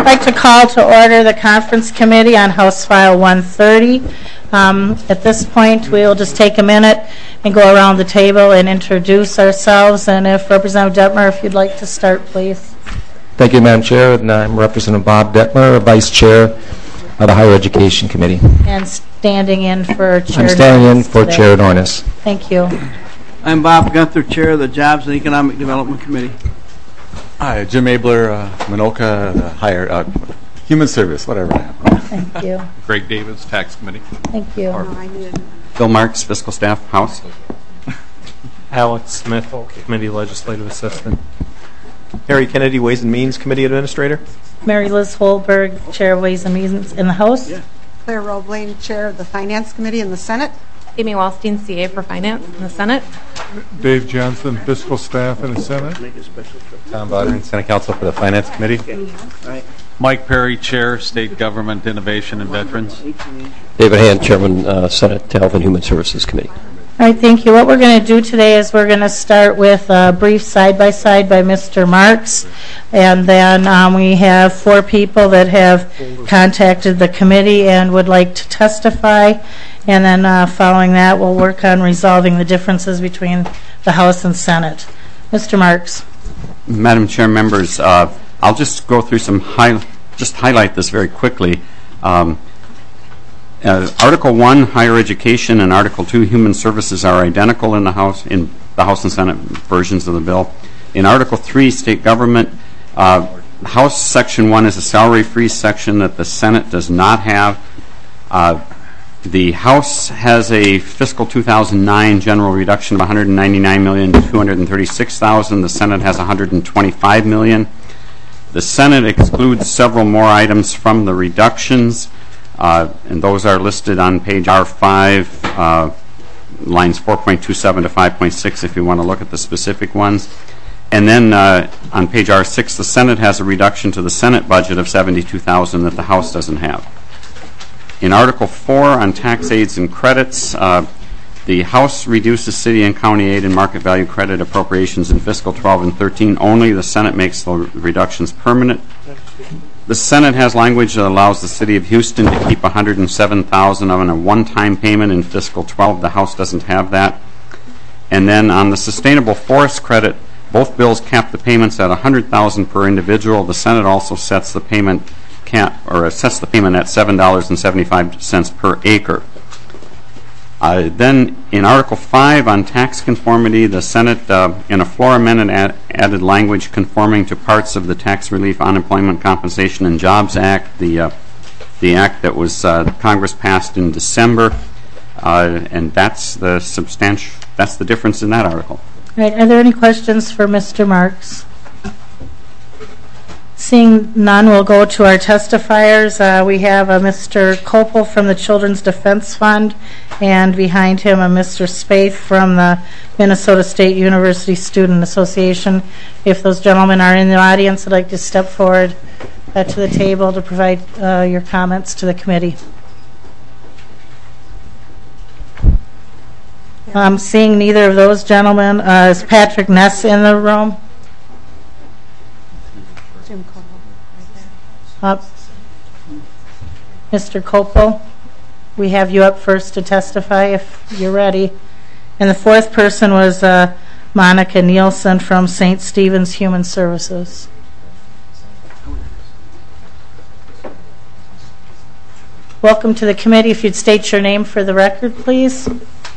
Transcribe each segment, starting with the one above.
I'd like to call to order the conference committee on House File 130. At this point, we will just take a minute and go around the table and introduce ourselves. And if Representative Detmer, if you'd like to start, please. Thank you, Madam Chair. And I'm Representative Bob Detmer, Vice Chair of the Higher Education Committee. And standing in for Chair I'm standing in for today. Chair Nornis. Thank you. I'm Bob Gunther, Chair of the Jobs and Economic Development Committee. Hi, Jim Abler, Minoka, Higher Human Service, whatever. Thank you. Greg Davis, Tax Committee. Thank you. Bill Marks, Fiscal Staff, House. Alex Smith, Committee Legislative Assistant. Harry Kennedy, Ways and Means Committee Administrator. Mary Liz Holberg, Chair of Ways and Means in the House. Yeah. Claire Roebling, Chair of the Finance Committee in the Senate. Amy Wallstein, CA for Finance in the Senate. Dave Johnson, Fiscal Staff in the Senate. Tom Bodden, Senate Counsel for the Finance Committee. Mike Perry, Chair, State Government Innovation and Veterans. David Hand, Chairman, Senate Health and Human Services Committee. All right, thank you. What we're going to do today is we're going to start with a brief side-by-side by Mr. Marks, and then we have 4 people that have contacted the committee and would like to testify, and then following that we'll work on resolving the differences between the House and Senate. Mr. Marks. Madam Chair, members, I'll just go through some highlight this very quickly. Article 1, Higher Education, and Article 2, Human Services, are identical in the House and Senate versions of the bill. In Article 3, State Government, House Section 1 is a salary-free section that the Senate does not have. The House has a fiscal 2009 general reduction of $199,236,000. The Senate has $125 million. The Senate excludes several more items from the reductions. And those are listed on page R5, lines 4.27 to 5.6 if you want to look at the specific ones. And then on page R6, the Senate has a reduction to the Senate budget of $72,000 that the House doesn't have. In Article 4 on tax aids and credits, the House reduces city and county aid and market value credit appropriations in fiscal 12 and 13 only. The Senate makes the reductions permanent. The Senate has language that allows the City of Houston to keep $107,000 on a one-time payment in fiscal 12. The House doesn't have that. And then on the sustainable forest credit, both bills cap the payments at $100,000 per individual. The Senate also sets the payment sets the payment at $7.75 per acre. Then in Article 5 on tax conformity, the Senate, in a floor amendment, added language conforming to parts of the Tax Relief, Unemployment Compensation, and Jobs Act, the act that was Congress passed in December, and that's the difference in that article. All right, are there any questions for Mr. Marks? Seeing none, we'll go to our testifiers. We have a Mr. Kopel from the Children's Defense Fund, and behind him a Mr. Spaeth from the Minnesota State University Student Association. If those gentlemen are in the audience, I'd like to step forward to the table to provide your comments to the committee. Seeing neither of those gentlemen, is Patrick Ness in the room? Mr. Kopel, we have you up first to testify if you're ready. And the 4th person was Monica Nielsen from St. Stephen's Human Services. Welcome to the committee. If you'd state your name for the record, please.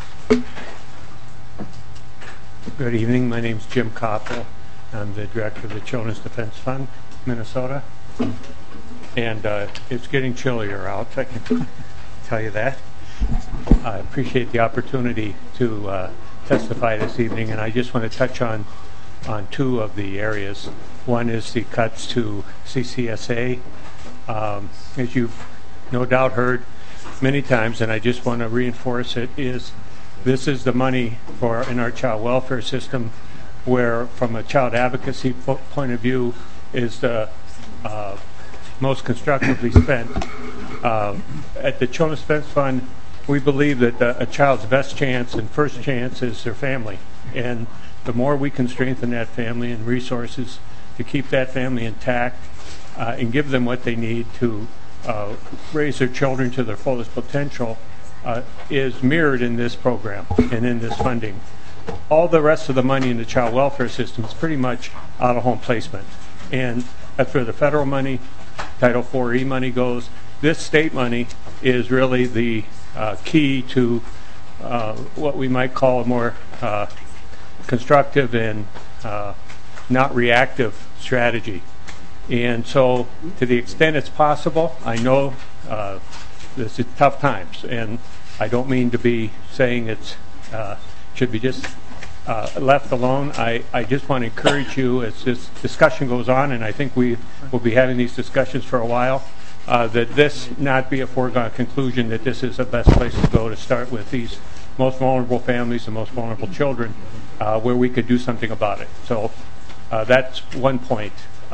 Good evening. My name is Jim Kopel. I'm the director of the Children's Defense Fund, Minnesota. And it's getting chillier out, I can tell you that. I appreciate the opportunity to testify this evening, and I just want to touch on 2 of the areas. One is the cuts to CCSA. As you've no doubt heard many times, and I just want to reinforce it, this is the money in our child welfare system where, from a child advocacy point of view, is the most constructively spent. At the Children's Defense Fund, we believe that a child's best chance and first chance is their family. And the more we can strengthen that family and resources to keep that family intact, and give them what they need to raise their children to their fullest potential is mirrored in this program and in this funding. All the rest of the money in the child welfare system is pretty much out-of-home placement. And that's where the federal money, Title IV-E money goes. This state money is really the key to what we might call a more constructive and not reactive strategy. And so to the extent it's possible, I know this is tough times, and I don't mean to be saying it's should be just left alone. I just want to encourage you as this discussion goes on, and I think we will be having these discussions for a while, that this not be a foregone conclusion that this is the best place to go to start with these most vulnerable families and most vulnerable children, where we could do something about it. So that's one point.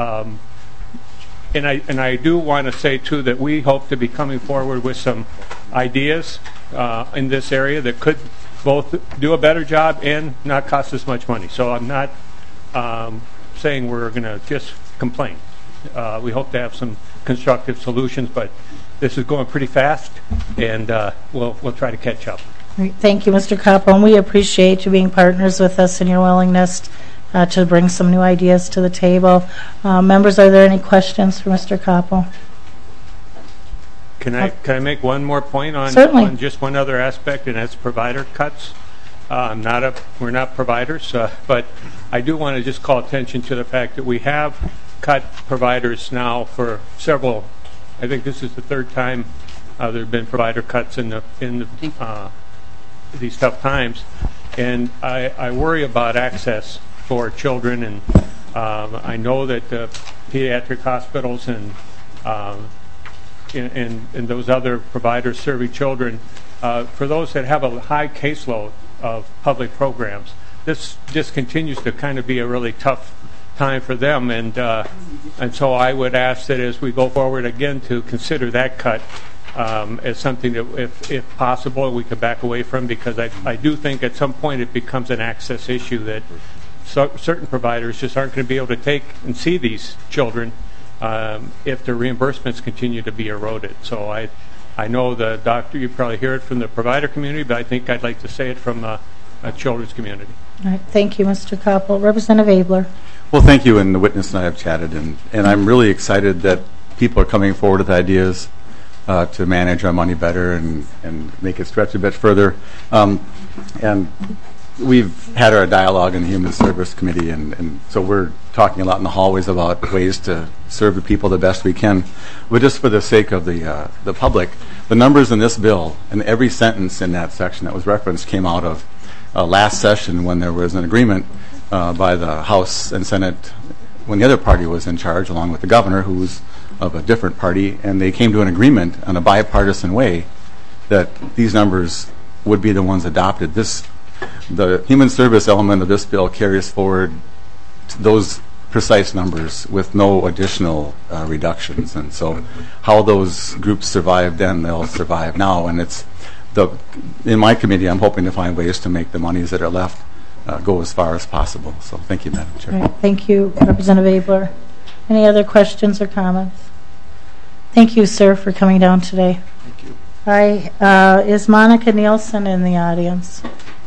And I do want to say, too, that we hope to be coming forward with some ideas in this area that could both do a better job and not cost us much money. So I'm not saying we're going to just complain. We hope to have some constructive solutions, but this is going pretty fast, and we'll try to catch up. Thank you, Mr. Koppel, and we appreciate you being partners with us and your willingness to bring some new ideas to the table. Members, are there any questions for Mr. Koppel? Can I make one more point on just one other aspect, and that's provider cuts? We're not providers, but I do want to just call attention to the fact that we have cut providers now for several. I think this is the third time there have been provider cuts in these tough times, and I worry about access for children, and I know that pediatric hospitals and those other providers serving children, for those that have a high caseload of public programs, this just continues to kind of be a really tough time for them, and so I would ask that as we go forward again to consider that cut as something that, if possible, we could back away from, because I do think at some point it becomes an access issue that certain providers just aren't going to be able to take and see these children if their reimbursements continue to be eroded. So I know the doctor, you probably hear it from the provider community, but I think I'd like to say it from a children's community. All right, thank you, Mr. Koppel. Representative Abler. Well, thank you, and the witness and I have chatted, and I'm really excited that people are coming forward with ideas to manage our money better and make it stretch a bit further. And we've had our dialogue in the Human Service Committee, and so we're talking a lot in the hallways about ways to serve the people the best we can. But just for the sake of the public, the numbers in this bill and every sentence in that section that was referenced came out of last session when there was an agreement by the House and Senate when the other party was in charge, along with the governor, who's of a different party, and they came to an agreement on a bipartisan way that these numbers would be the ones adopted. The human service element of this bill carries forward those precise numbers with no additional reductions, and so how those groups survived then, they'll survive now. And in my committee, I'm hoping to find ways to make the monies that are left go as far as possible. So thank you, Madam Chair. Right, thank you, Representative Abler. Any other questions or comments? Thank you, sir, for coming down today. Thank you. Hi, is Monica Nielsen in the audience?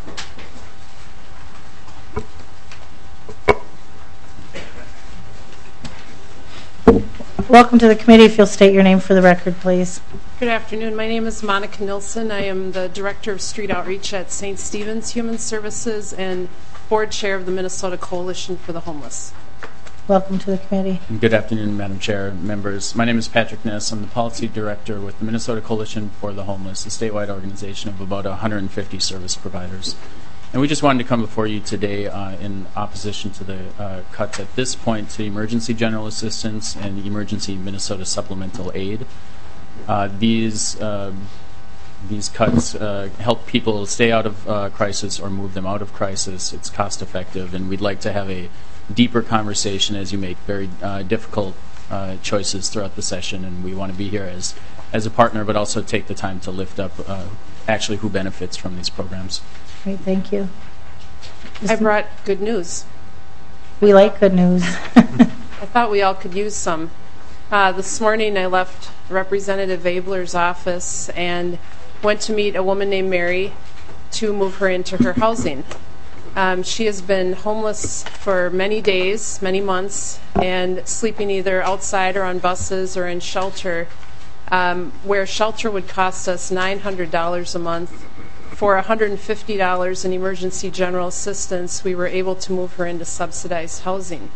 Welcome to the committee. If you'll state your name for the record, please. Good afternoon. My name is Monica Nilsson. I am the Director of Street Outreach at St. Stephen's Human Services and Board Chair of the Minnesota Coalition for the Homeless. Welcome to the committee. Good afternoon, Madam Chair, members. My name is Patrick Ness. I'm the Policy Director with the Minnesota Coalition for the Homeless, a statewide organization of about 150 service providers. And we just wanted to come before you today in opposition to the cuts at this point to emergency general assistance and emergency Minnesota supplemental aid. These cuts help people stay out of crisis or move them out of crisis. It's cost effective, and we'd like to have a deeper conversation as you make very difficult choices throughout the session, and we want to be here as a partner, but also take the time to lift up actually who benefits from these programs. Great, thank you. I brought good news. We like good news. I thought we all could use some. This morning I left Representative Abler's office and went to meet a woman named Mary to move her into her housing. She has been homeless for many days, many months, and sleeping either outside or on buses or in shelter, where shelter would cost us $900 a month. For $150 in emergency general assistance, we were able to move her into subsidized housing.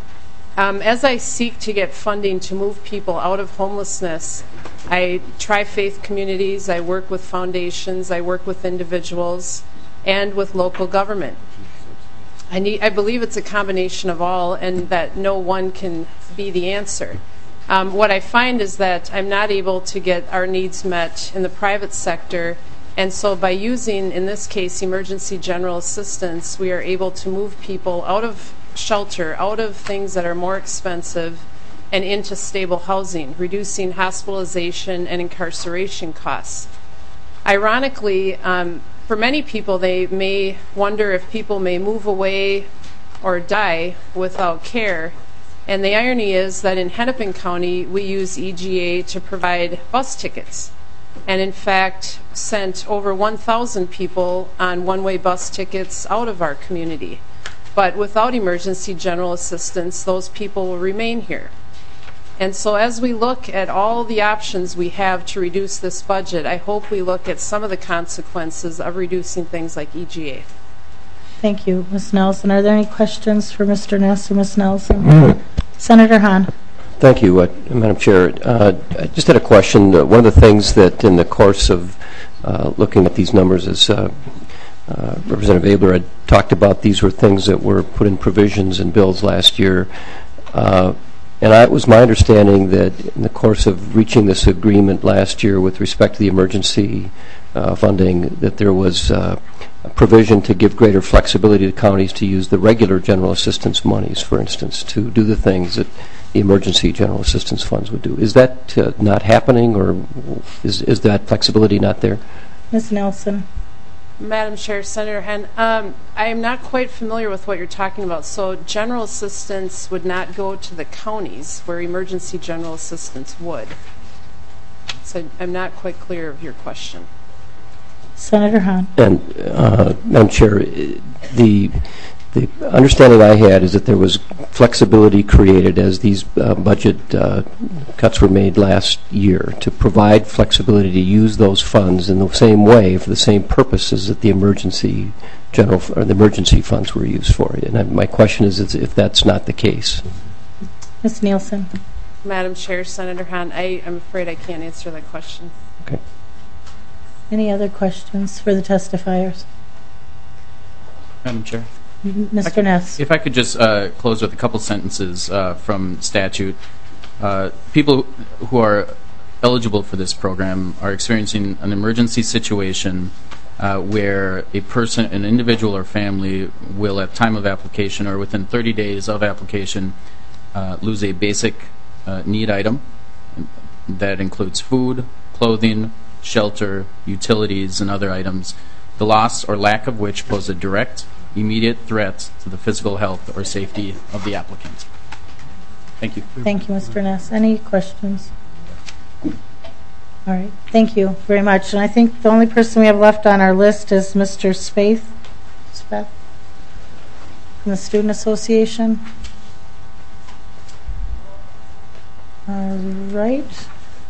As I seek to get funding to move people out of homelessness, I try faith communities, I work with foundations, I work with individuals, and with local government. I believe it's a combination of all, and that no one can be the answer. What I find is that I'm not able to get our needs met in the private sector, and so by using, in this case, emergency general assistance, we are able to move people out of shelter, out of things that are more expensive, and into stable housing, reducing hospitalization and incarceration costs. Ironically, for many people, they may wonder if people may move away or die without care. And the irony is that in Hennepin County, we use EGA to provide bus tickets. And in fact, sent over 1,000 people on one-way bus tickets out of our community. But without emergency general assistance, those people will remain here. And so as we look at all the options we have to reduce this budget, I hope we look at some of the consequences of reducing things like EGA. Thank you, Ms. Nelson. Are there any questions for Mr. Ness or Ms. Nelson? Senator Hahn. Thank you, Madam Chair. I just had a question. One of the things that in the course of looking at these numbers is Representative Abler had talked about these were things that were put in provisions in bills last year. And it was my understanding that in the course of reaching this agreement last year with respect to the emergency funding, that there was a provision to give greater flexibility to counties to use the regular general assistance monies, for instance, to do the things that the emergency general assistance funds would do. Is that not happening, or is that flexibility not there? Ms. Nelson. Madam Chair, Senator Henn, I am not quite familiar with what you're talking about. So general assistance would not go to the counties where emergency general assistance would. So I'm not quite clear of your question. Senator Hahn. And Madam Chair, the understanding I had is that there was flexibility created as these budget cuts were made last year to provide flexibility to use those funds in the same way for the same purposes that the emergency funds were used for. And my question is if that's not the case. Ms. Nielsen. Madam Chair, Senator Hahn, I'm afraid I can't answer that question. Okay. Any other questions for the testifiers? Madam Chair. Mr. Ness. If I could just close with a couple sentences from statute. People who are eligible for this program are experiencing an emergency situation where a person, an individual or family will at time of application or within 30 days of application lose a basic need item that includes food, clothing, shelter, utilities, and other items, the loss or lack of which pose a direct, immediate threat to the physical health or safety of the applicant. Thank you. Thank you, Mr. Ness. Any questions? All right. Thank you very much. And I think the only person we have left on our list is Mr. Spaeth from the Student Association. All right.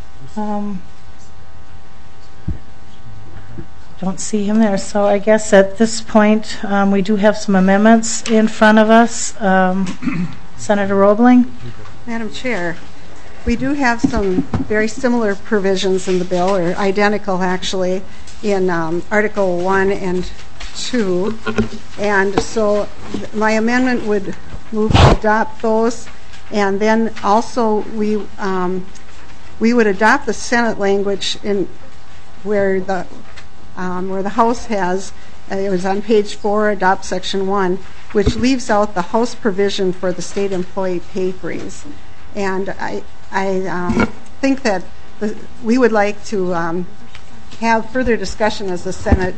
Don't see him there, so I guess at this point we do have some amendments in front of us. Senator Roebling. Madam Chair, we do have some very similar provisions in the bill, or identical actually, in Article 1 and 2. And so my amendment would move to adopt those, and then also we would adopt the Senate language in where the House has, it was on page 4, adopt section 1, which leaves out the House provision for the state employee pay freeze. And I think that we would like to have further discussion as the Senate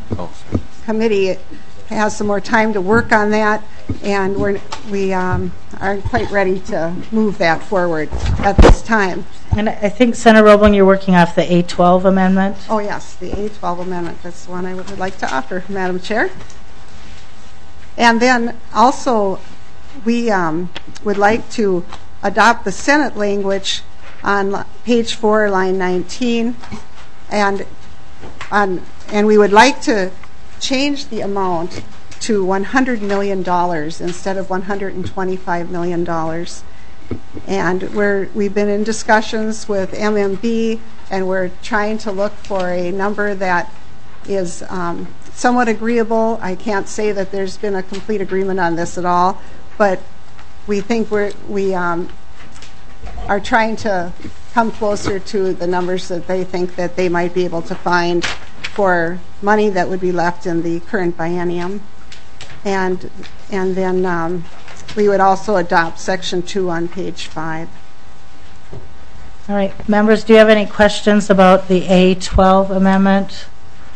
committee has some more time to work on that. And aren't quite ready to move that forward at this time. And I think, Senator Roebling, you're working off the A12 amendment? Oh, yes, the A12 amendment. That's the one I would like to offer, Madam Chair. And then also, we would like to adopt the Senate language on page 4, line 19, and we would like to change the amount to $100 million instead of $125 million. And we've been in discussions with MMB, and we're trying to look for a number that is somewhat agreeable. I can't say that there's been a complete agreement on this at all, but we think we are trying to come closer to the numbers that they think that they might be able to find for money that would be left in the current biennium. And then we would also adopt Section 2 on page 5. All right. Members, do you have any questions about the A12 amendment?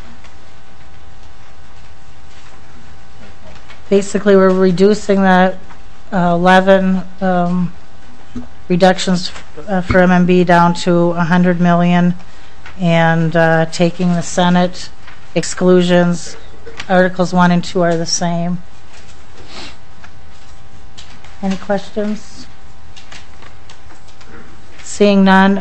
Basically, we're reducing the 11 reductions for MMB down to $100 million, and taking the Senate exclusions. Articles 1 and 2 are the same. Any questions? Seeing none,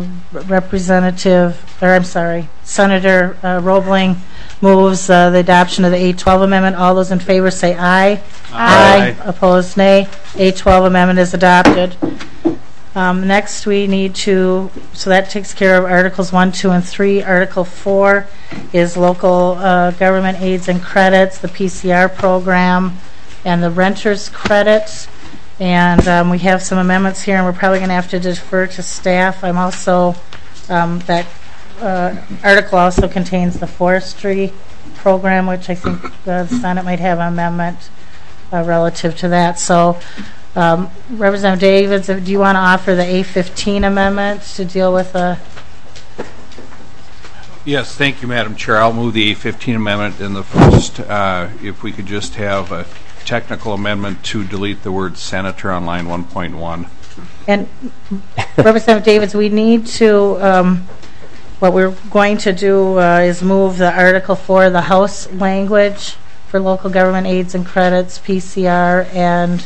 Senator Roebling moves the adoption of the A12 amendment. All those in favor say aye. Aye. Opposed, nay. A12 amendment is adopted. Next, we need to, so that takes care of Articles 1, 2, and 3. Article 4 is local government aids and credits, the PCR program, and the renter's credit. And we have some amendments here, and we're probably going to have to defer to staff. I'm also, that article also contains the forestry program, which I think the Senate might have an amendment relative to that. So, Representative Davids, do you want to offer the A15 amendment to deal with the... Yes, thank you, Madam Chair. I'll move the A15 amendment in the first. If we could just have a technical amendment to delete the word senator on line 1.1. And Representative Davids, we need to, what we're going to do is move the Article 4, the House language for local government aids and credits, PCR, and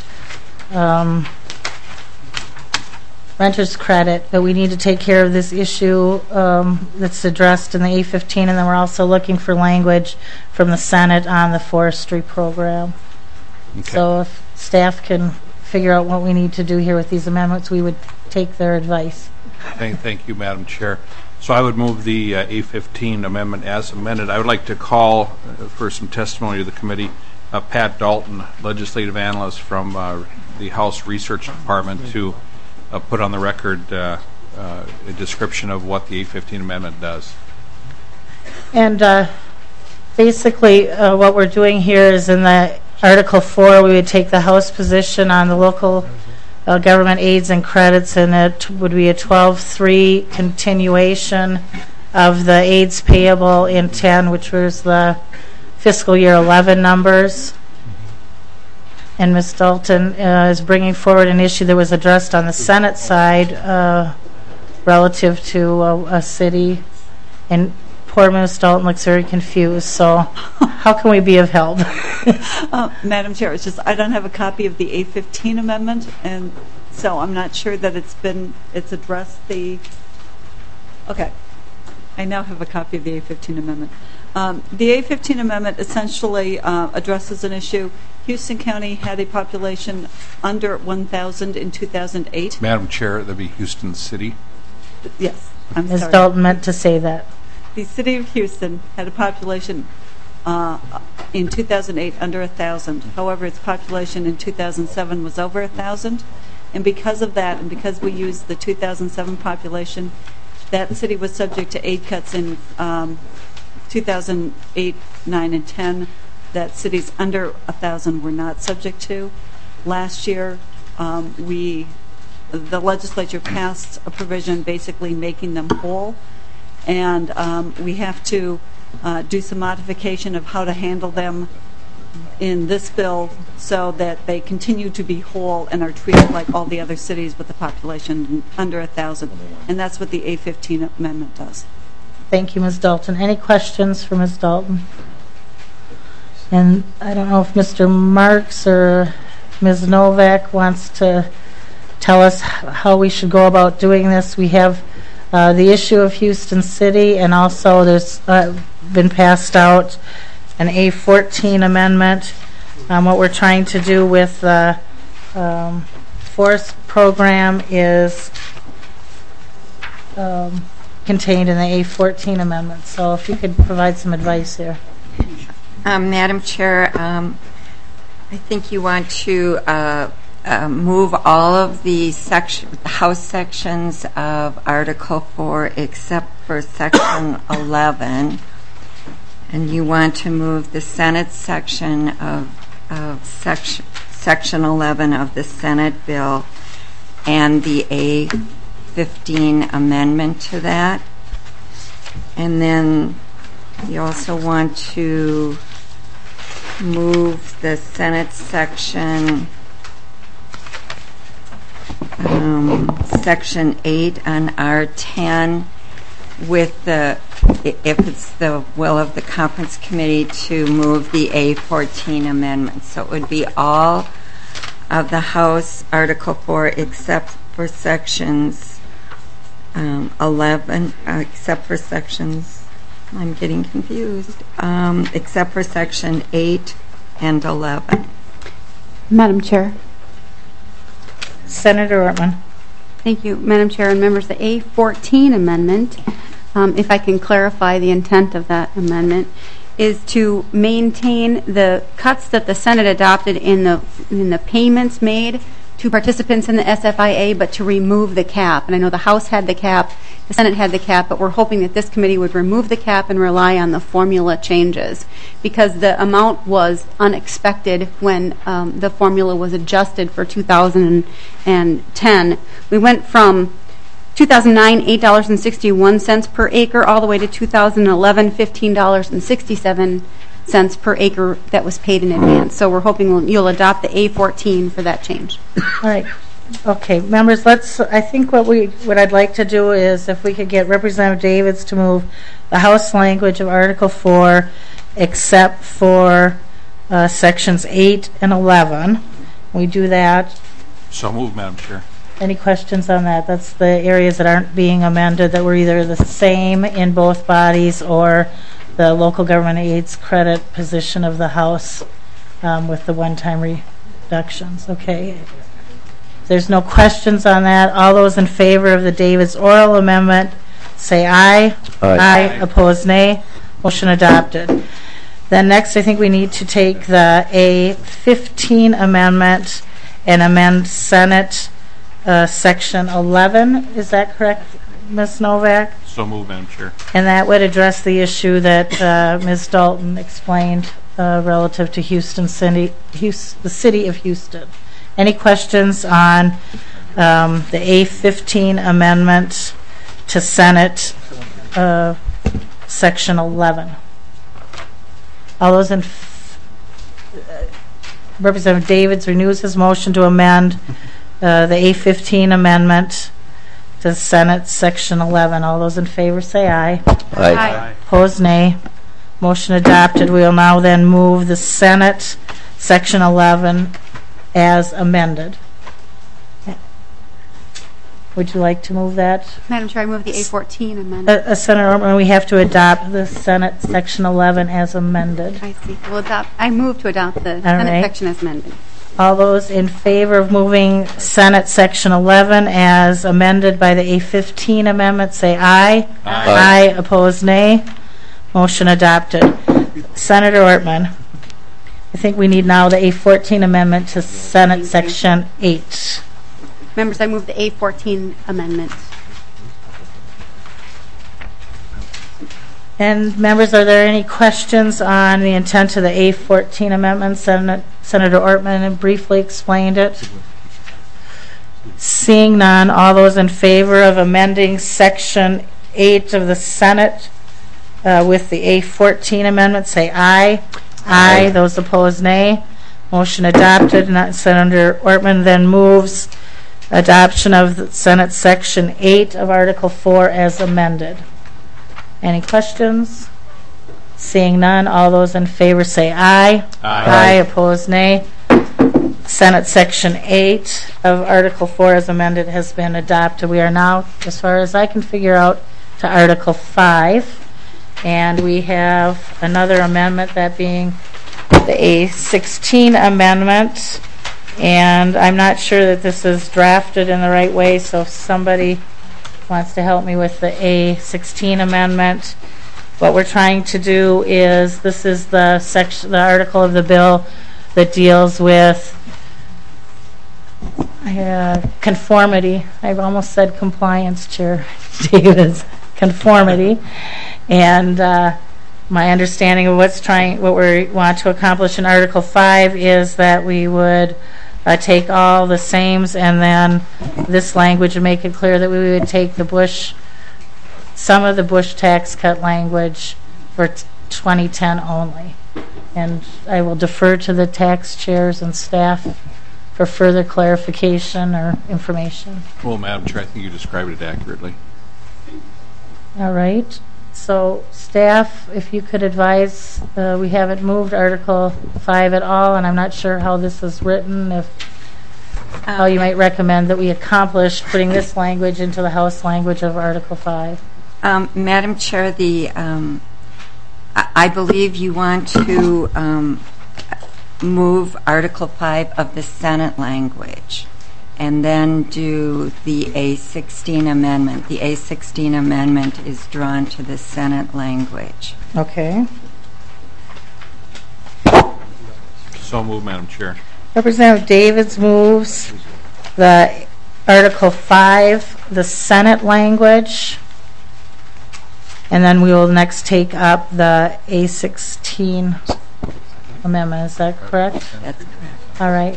renter's credit, but we need to take care of this issue that's addressed in the A15, and then we're also looking for language from the Senate on the forestry program. Okay. So if staff can figure out what we need to do here with these amendments, we would take their advice. Thank you, Madam Chair. So I would move the A15 amendment as amended. I would like to call for some testimony to the committee Pat Dalton, legislative analyst from the House Research Department, to put on the record a description of what the A15 amendment does. And basically what we're doing here is in the Article 4, we would take the House position on the local government aids and credits, and it would be a 12-3 continuation of the aids payable in 10, which was the fiscal year 11 numbers. And Ms. Dalton is bringing forward an issue that was addressed on the Senate side relative to a city, and poor Ms. Dalton looks very confused, so how can we be of help? Madam Chair, it's just I don't have a copy of the A15 amendment, and so I'm not sure that it's addressed the... Okay. I now have a copy of the A15 amendment. The A15 amendment essentially addresses an issue. Houston County had a population under 1,000 in 2008. Madam Chair, that would be Houston City. Yes, I'm Ms. sorry. Dalton meant to say that. The city of Houston had a population in 2008 under 1,000. However, its population in 2007 was over 1,000. And because of that, and because we used the 2007 population, that city was subject to aid cuts in 2008, 9, and 10 that cities under 1,000 were not subject to. Last year, the legislature passed a provision basically making them whole, and we have to do some modification of how to handle them in this bill so that they continue to be whole and are treated like all the other cities with a population under 1,000. And that's what the A15 amendment does. Thank you, Ms. Dalton. Any questions for Ms. Dalton? And I don't know if Mr. Marks or Ms. Novak wants to tell us how we should go about doing this. We have the issue of Houston City, and also there's been passed out an A14 amendment. What we're trying to do with the forest program is contained in the A14 amendment. So if you could provide some advice there. Madam Chair, I think you want to move all of the House sections of Article 4 except for Section 11, and you want to move the Senate section of Section 11 of the Senate bill and the A15 amendment to that. And then you also want to move the Senate section Section 8 on R10 with the, if it's the will of the conference committee, to move the A14 amendment. So it would be all of the House Article 4 except for sections 11, except for sections, I'm getting confused, except for Section 8 and 11. Madam Chair. Senator Ortman. Thank you, Madam Chair and members. The A14 amendment, if I can clarify the intent of that amendment, is to maintain the cuts that the Senate adopted in the payments made to participants in the SFIA, but to remove the cap. And I know the House had the cap, the Senate had the cap, but we're hoping that this committee would remove the cap and rely on the formula changes, because the amount was unexpected when the formula was adjusted for 2010. We went from 2009, $8.61 per acre, all the way to 2011, $15.67 per acre that was paid in advance. So we're hoping you'll adopt the A14 for that change. All right. Okay, members, I think what I'd like to do is, if we could get Representative Davids to move the House language of Article 4 except for sections 8 and 11. We do that. So moved, Madam Chair. Any questions on that? That's the areas that aren't being amended, that were either the same in both bodies or the local government aids credit position of the House with the one-time reductions. Okay. If there's no questions on that, all those in favor of the Davids oral amendment say aye. Aye. Opposed, nay. Motion adopted. Then next, I think we need to take the A15 amendment and amend Senate Section 11. Is that correct, Ms. Novak? So moved, Madam Chair. And that would address the issue that Ms. Dalton explained relative to Houston City, the city of Houston. Any questions on the A15 amendment to Senate Section 11? All those in Representative Davids renews his motion to amend the A15 amendment to Senate Section 11. All those in favor say aye. Aye. Aye. Opposed, nay. Motion adopted. We will now then move the Senate Section 11 as amended. Would you like to move that? Madam Chair, I move the A14 amendment. Senator Ortman, we have to adopt the Senate Section 11 as amended. I see. I move to adopt the Senate section as amended. All those in favor of moving Senate Section 11 as amended by the A15 amendment say aye. Aye. Aye. Opposed, nay. Motion adopted. Senator Ortman, I think we need now the A14 amendment to Senate Section 8. Members, I move the A14 amendment. And members, are there any questions on the intent of the A14 amendment? Senator Ortman briefly explained it. Seeing none, all those in favor of amending Section 8 of the Senate with the A14 amendment say aye. Aye. Those opposed, nay. Motion adopted. And Senator Ortman then moves adoption of the Senate Section 8 of Article 4 as amended. Any questions? Seeing none, all those in favor say aye. Aye. Opposed, nay. Senate Section 8 of Article 4 as amended has been adopted. We are now, as far as I can figure out, to Article 5. And we have another amendment, that being the A16 amendment. And I'm not sure that this is drafted in the right way, so if somebody wants to help me with the A16 amendment. What we're trying to do is, this is the section, the article of the bill that deals with conformity. I've almost said compliance, Chair Davis. Conformity. And my understanding of what we want to accomplish in Article 5 is that we would take all the sames and then this language and make it clear that we would take some of the Bush tax cut language for 2010 only. And I will defer to the tax chairs and staff for further clarification or information. Well, Madam Chair, I think you described it accurately. All right. So, staff, if you could advise, we haven't moved Article 5 at all, and I'm not sure how this is written, how you might recommend that we accomplish putting this language into the House language of Article 5. Madam Chair, I believe you want to move Article 5 of the Senate language and then do the A16 amendment. The A16 amendment is drawn to the Senate language. Okay. So moved, Madam Chair. Representative Davids moves the Article 5, the Senate language, and then we will next take up the A16 amendment. Is that correct? That's correct. All right.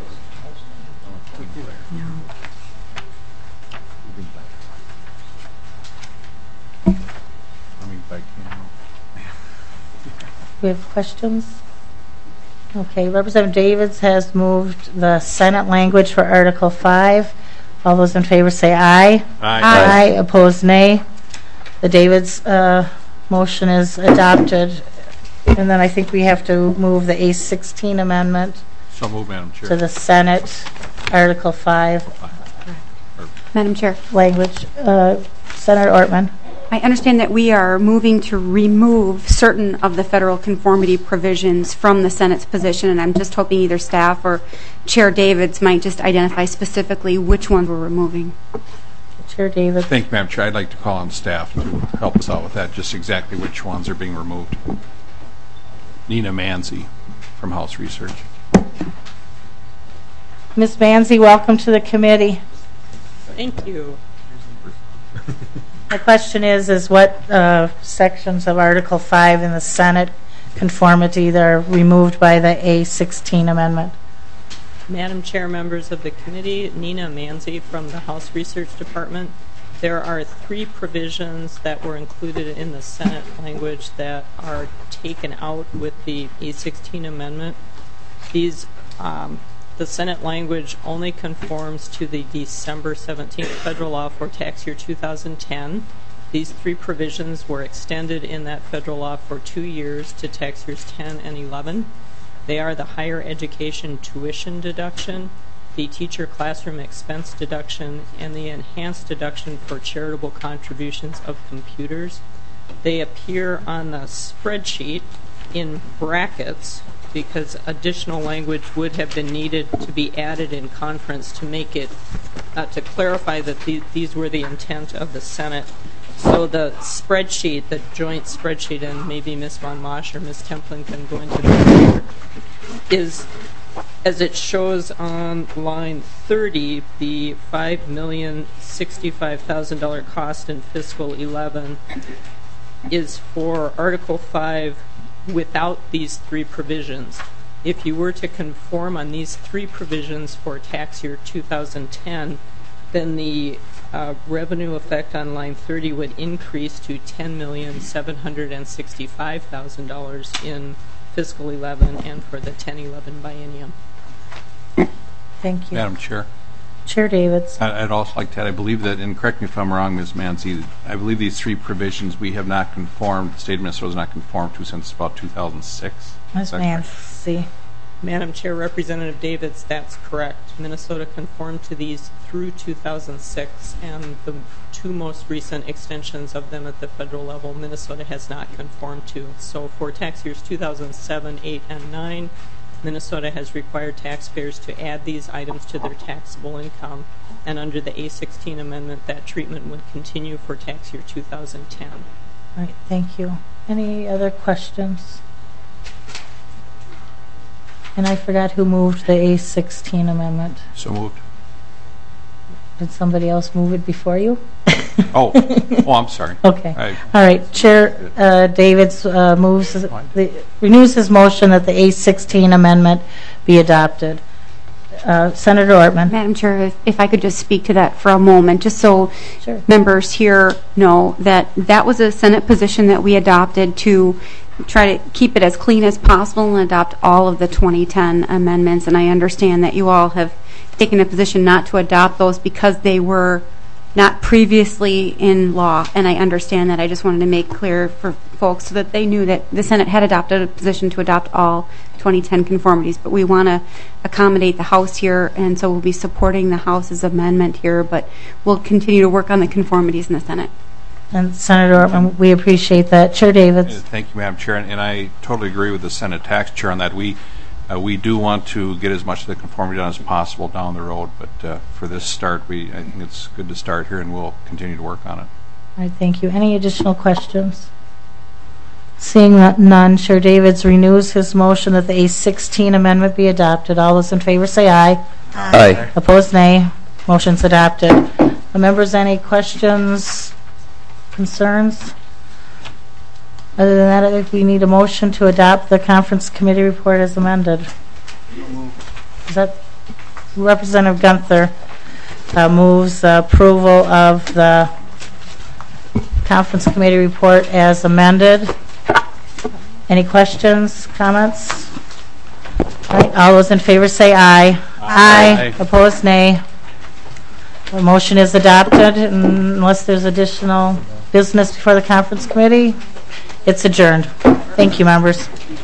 We have questions? Okay, Representative Davids has moved the Senate language for Article 5. All those in favor say aye. Aye. Aye. Opposed, nay. The Davids motion is adopted. And then I think we have to move the A16 amendment So moved, Madam Chair. to the Senate Article 5 Madam Chair. language. Senator Ortman. I understand that we are moving to remove certain of the federal conformity provisions from the Senate's position, and I'm just hoping either staff or Chair Davids might just identify specifically which ones we're removing. Chair Davids. Thank you, Madam Chair. I'd like to call on staff to help us out with that, just exactly which ones are being removed. Nina Manzi from House Research. Ms. Manzi, welcome to the committee. Thank you. My question is what sections of Article 5 in the Senate conformity that are removed by the A16 amendment? Madam Chair, members of the committee, Nina Manzi from the House Research Department. There are 3 provisions that were included in the Senate language that are taken out with the A16 amendment. These, the Senate language only conforms to the December 17th federal law for tax year 2010. These 3 provisions were extended in that federal law for 2 years to tax years 10 and 11. They are the higher education tuition deduction, the teacher classroom expense deduction, and the enhanced deduction for charitable contributions of computers. They appear on the spreadsheet in brackets because additional language would have been needed to be added in conference to make it, to clarify that these were the intent of the Senate. So the spreadsheet, the joint spreadsheet, and maybe Ms. Von Mosch or Ms. Templin can go into that, is, as it shows on line 30, the $5,065,000 cost in fiscal 11 is for Article 5 without these 3 provisions. If you were to conform on these 3 provisions for tax year 2010, then the revenue effect on line 30 would increase to $10,765,000 in fiscal 11 and for the 10-11 biennium. Thank you. Madam Chair. Chair Davids. I'd also like to add, I believe that, and correct me if I'm wrong, Ms. Manzi, I believe these three provisions we have not conformed, the state of Minnesota has not conformed to since about 2006. Ms. Manzi. Madam Chair, Representative Davids, that's correct. Minnesota conformed to these through 2006, and the two most recent extensions of them at the federal level, Minnesota has not conformed to. So for tax years 2007, 8, and 9, Minnesota has required taxpayers to add these items to their taxable income, and under the A16 amendment, that treatment would continue for tax year 2010. All right, thank you. Any other questions? And I forgot who moved the A16 amendment. So moved. Did somebody else move it before you? Oh, I'm sorry. Okay. All right. Chair Davids renews his motion that the A16 amendment be adopted. Senator Ortman. Madam Chair, if I could just speak to that for a moment, just so members here know that that was a Senate position that we adopted to try to keep it as clean as possible and adopt all of the 2010 amendments. And I understand that you all have taken a position not to adopt those because they were not previously in law, and I understand that. I just wanted to make clear for folks so that they knew that the Senate had adopted a position to adopt all 2010 conformities, but we want to accommodate the House here, and so we'll be supporting the House's amendment here, but we'll continue to work on the conformities in the Senate. And Senator Ortman, we appreciate that. Chair Davids. Thank you, Madam Chair, and I totally agree with the Senate Tax Chair on that. We do want to get as much of the conformity done as possible down the road, but for this start, I think it's good to start here, and we'll continue to work on it. All right, thank you. Any additional questions? Seeing none, Chair Davids renews his motion that the A16 amendment be adopted. All those in favor say aye. Aye. Opposed, nay. Motion's adopted. Members, any questions, concerns? Other than that, I think we need a motion to adopt the conference committee report as amended. Is that Representative Gunther moves approval of the conference committee report as amended? Any questions, comments? All right, all those in favor say aye. Aye. Opposed, nay. The motion is adopted unless there's additional business before the conference committee. It's adjourned. Thank you, members.